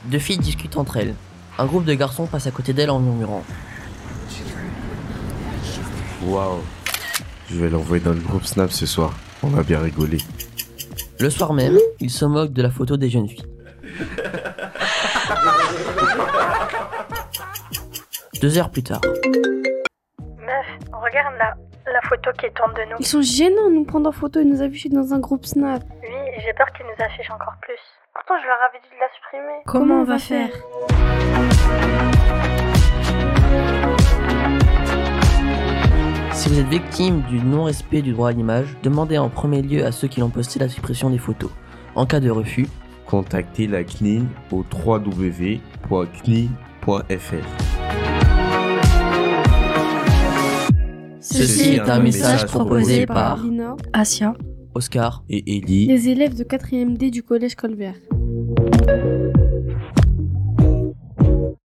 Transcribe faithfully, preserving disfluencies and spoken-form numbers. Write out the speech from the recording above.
Deux filles discutent entre elles. Un groupe de garçons passe à côté d'elles en murmurant. Waouh, je vais l'envoyer dans le groupe Snap ce soir. On va bien rigoler. Le soir même, ils se moquent de la photo des jeunes filles. Deux heures plus tard. Meuf, regarde là, la photo qui tourne de nous. Ils sont gênants de nous prendre en photo et nous afficher dans un groupe Snap. Oui, j'ai peur qu'ils nous affichent encore plus. Pourtant, je leur avais dit de la supprimer. Comment on va faire ? Si vous êtes victime du non-respect du droit à l'image, demandez en premier lieu à ceux qui l'ont posté la suppression des photos. En cas de refus, contactez la C N I L au w w w point c n i l point f r. Ceci est un message proposé par Lina, Asia, Oscar et Ellie, les élèves de quatrième D du collège Colbert.